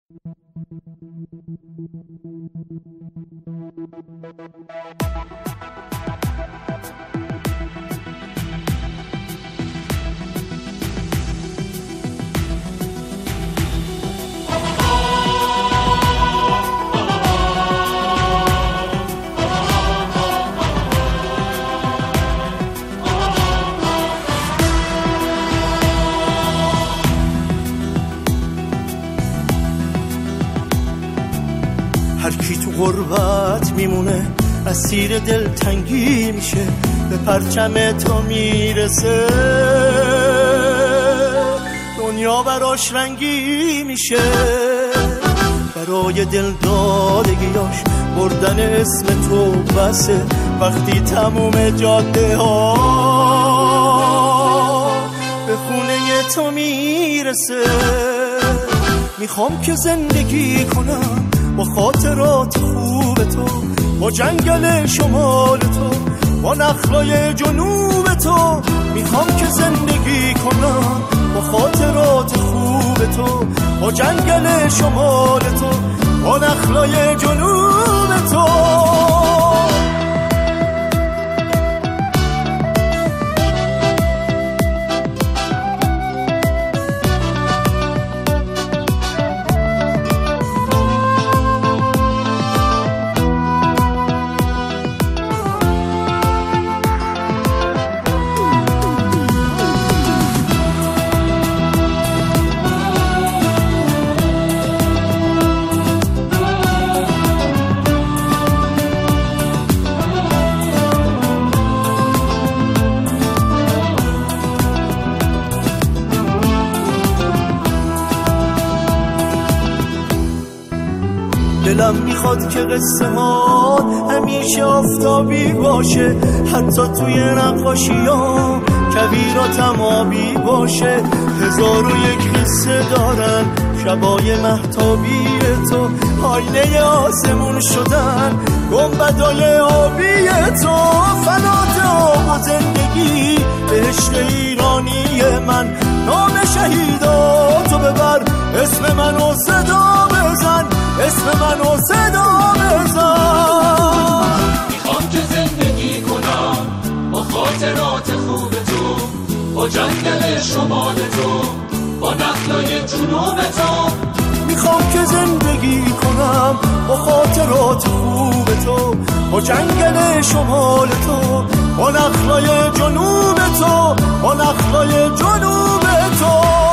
هر کی تو غربت میمونه اسیر دلتنگی میشه، به پرچم تو میرسه دنیا براش رنگی میشه. برای دل دادگیاش بردن اسم تو بسه، وقتی تموم جاده ها به خونه تو میرسه. میخوام که زندگی کنم با خاطرات خوب تو، با جنگل شمال تو، با نخلای جنوب تو. میخوام که زندگی کنم با خاطرات خوب تو، با جنگل شمال تو، با نخلای جنوب تو. دلم میخواد که قصه ما همیشه آفتابی باشه، حتی توی نقاشیام کویراتم آبی باشه. 1001 قصه دارن شبای مهتابی تو، آینه آسمون شدن گنبدای آبی تو. فلات آب و زندگی بهشت ایرانی من، نام شهیداتو ببر، اسم منو صدا بزن، اسم منو صدا بزن. میخوام که زندگی کنم با خاطرات خوب تو، با جنگل شمال تو، با نخلای جنوب تو. میخوام که زندگی کنم با خاطرات خوب تو، با جنگل شمال تو، با نخلای جنوب تو، با نخلای جنوب تو.